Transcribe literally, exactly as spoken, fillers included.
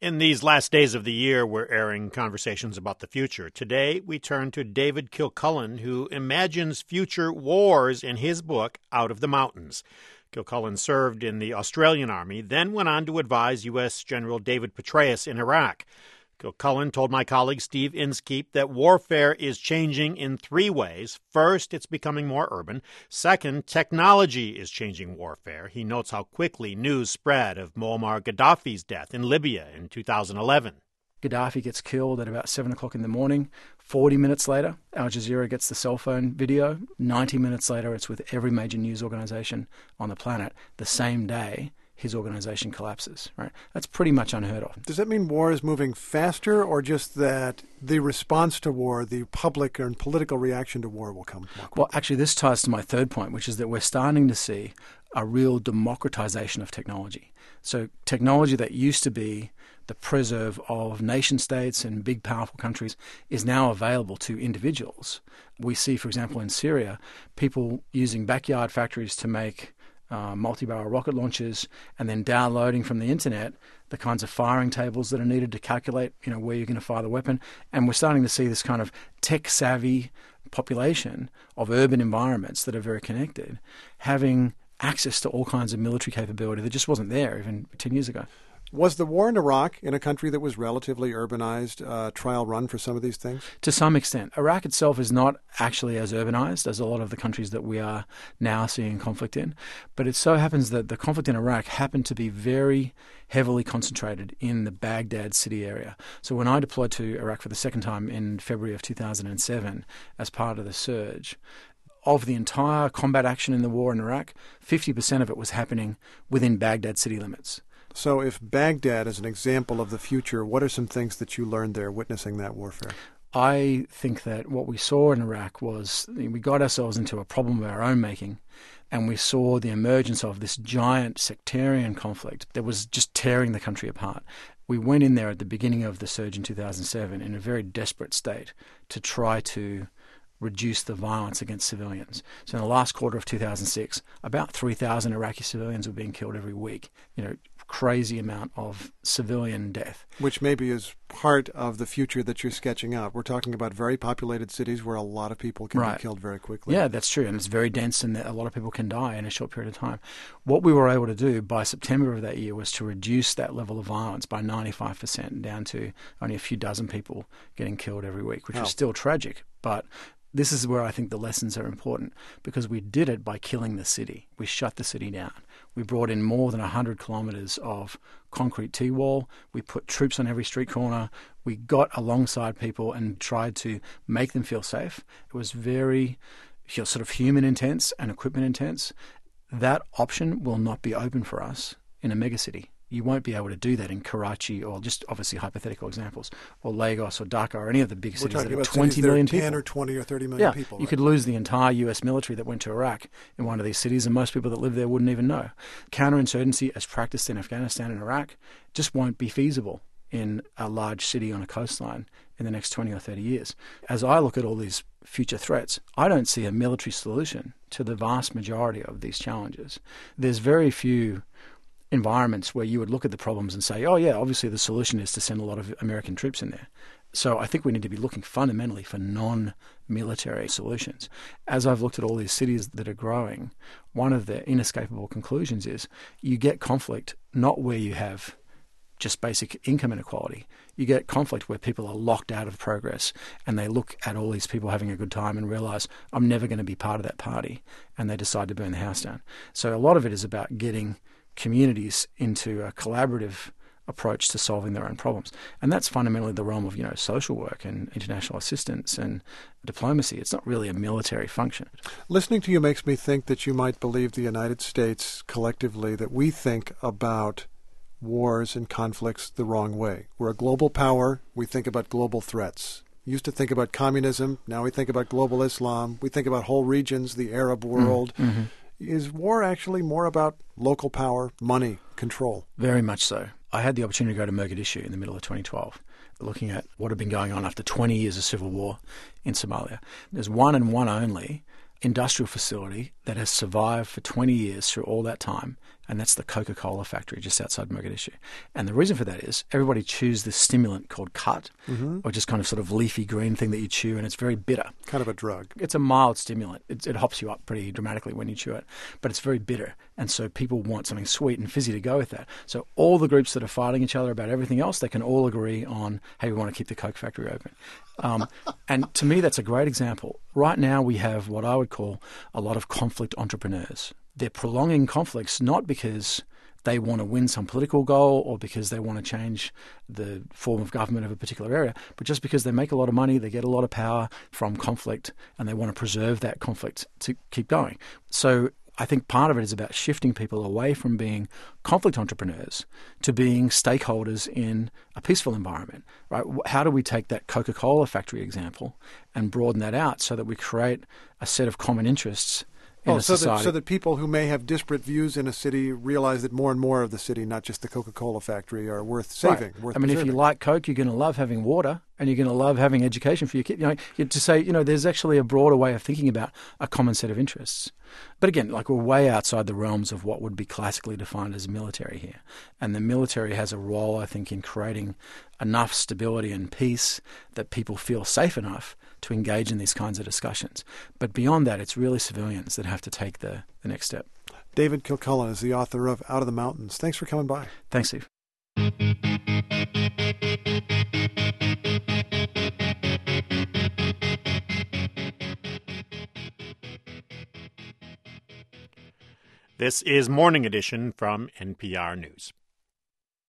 In these last days of the year, we're airing conversations about the future. Today, we turn to David Kilcullen, who imagines future wars in his book, Out of the Mountains. Kilcullen served in the Australian Army, then went on to advise U S General David Petraeus in Iraq. Kilcullen told my colleague Steve Inskeep that warfare is changing in three ways. First, it's becoming more urban. Second, technology is changing warfare. He notes how quickly news spread of Muammar Gaddafi's death in Libya in two thousand eleven. Gaddafi gets killed at about seven o'clock in the morning. forty minutes later, Al Jazeera gets the cell phone video. ninety minutes later, it's with every major news organization on the planet. The same day, his organization collapses, right? That's pretty much unheard of. Does that mean war is moving faster, or just that the response to war, the public and political reaction to war will come more quickly? Well, actually, this ties to my third point, which is that we're starting to see a real democratization of technology. So technology that used to be the preserve of nation states and big, powerful countries is now available to individuals. We see, for example, in Syria, people using backyard factories to make Uh, multi-barrel rocket launchers, and then downloading from the internet the kinds of firing tables that are needed to calculate, you know, where you're going to fire the weapon. And we're starting to see this kind of tech-savvy population of urban environments that are very connected, having access to all kinds of military capability that just wasn't there even ten years ago. Was the war in Iraq, in a country that was relatively urbanized, uh, trial run for some of these things? To some extent. Iraq itself is not actually as urbanized as a lot of the countries that we are now seeing conflict in. But it so happens that the conflict in Iraq happened to be very heavily concentrated in the Baghdad city area. So when I deployed to Iraq for the second time in February of two thousand seven as part of the surge, of the entire combat action in the war in Iraq, fifty percent of it was happening within Baghdad city limits. So if Baghdad is an example of the future, what are some things that you learned there witnessing that warfare? I think that what we saw in Iraq was we got ourselves into a problem of our own making, and we saw the emergence of this giant sectarian conflict that was just tearing the country apart. We went in there at the beginning of the surge in two thousand seven in a very desperate state to try to reduce the violence against civilians. So in the last quarter of two thousand six, about three thousand Iraqi civilians were being killed every week. You know, crazy amount of civilian death. Which maybe is part of the future that you're sketching out. We're talking about very populated cities where a lot of people can right. be killed very quickly. Yeah, that's true. And it's very dense, and a lot of people can die in a short period of time. What we were able to do by September of that year was to reduce that level of violence by ninety-five percent down to only a few dozen people getting killed every week, which wow. was still tragic. But this is where I think the lessons are important, because we did it by killing the city. We shut the city down. We brought in more than one hundred kilometres of concrete T-wall. We put troops on every street corner. We got alongside people and tried to make them feel safe. It was very you know, sort of human intense and equipment intense. That option will not be open for us in a megacity. You won't be able to do that in Karachi, or just obviously hypothetical examples, or Lagos or Dhaka or any of the big cities that have twenty million people. ten or twenty or thirty million yeah, people. You right? could lose the entire U S military that went to Iraq in one of these cities, and most people that live there wouldn't even know. Counterinsurgency, as practiced in Afghanistan and Iraq, just won't be feasible in a large city on a coastline in the next twenty or thirty years. As I look at all these future threats, I don't see a military solution to the vast majority of these challenges. There's very few environments where you would look at the problems and say, oh yeah, obviously the solution is to send a lot of American troops in there. So I think we need to be looking fundamentally for non-military solutions. As I've looked at all these cities that are growing, one of the inescapable conclusions is you get conflict not where you have just basic income inequality. You get conflict where people are locked out of progress, and they look at all these people having a good time and realize, I'm never going to be part of that party, and they decide to burn the house down. So a lot of it is about getting communities into a collaborative approach to solving their own problems. And that's fundamentally the realm of, you know, social work and international assistance and diplomacy. It's not really a military function. Listening to you makes me think that you might believe the United States collectively, that we think about wars and conflicts the wrong way. We're a global power. We think about global threats. We used to think about communism. Now we think about global Islam. We think about whole regions, the Arab world. Mm-hmm. Is war actually more about local power, money, control? Very much so. I had the opportunity to go to Mogadishu in the middle of twenty twelve, looking at what had been going on after twenty years of civil war in Somalia. There's one and one only industrial facility that has survived for twenty years through all that time and that's the Coca-Cola factory just outside Mogadishu. And the reason for that is everybody chews this stimulant called khat, mm-hmm. or just kind of sort of leafy green thing that you chew, and it's very bitter. Kind of a drug. It's a mild stimulant. It, it hops you up pretty dramatically when you chew it, but it's very bitter. And so people want something sweet and fizzy to go with that. So all the groups that are fighting each other about everything else, they can all agree on, hey, we want to keep the Coke factory open. Um, and to me, that's a great example. Right now, we have what I would call a lot of conflict entrepreneurs. They're prolonging conflicts not because they want to win some political goal or because they want to change the form of government of a particular area, but just because they make a lot of money, they get a lot of power from conflict, and they want to preserve that conflict to keep going. So I think part of it is about shifting people away from being conflict entrepreneurs to being stakeholders in a peaceful environment, right? How do we take that Coca-Cola factory example and broaden that out so that we create a set of common interests in oh, a so society? That, so that people who may have disparate views in a city realize that more and more of the city, not just the Coca-Cola factory, are worth saving, right. worth I mean, preserving. If you like Coke, you're going to love having water, and you're going to love having education for your kid. You know, you- to say, you know, there's actually a broader way of thinking about a common set of interests. But again, like we're way outside the realms of what would be classically defined as military here. And the military has a role, I think, in creating enough stability and peace that people feel safe enough to engage in these kinds of discussions. But beyond that, it's really civilians that have to take the, the next step. David Kilcullen is the author of Out of the Mountains. Thanks for coming by. Thanks, Steve. This is Morning Edition from N P R News.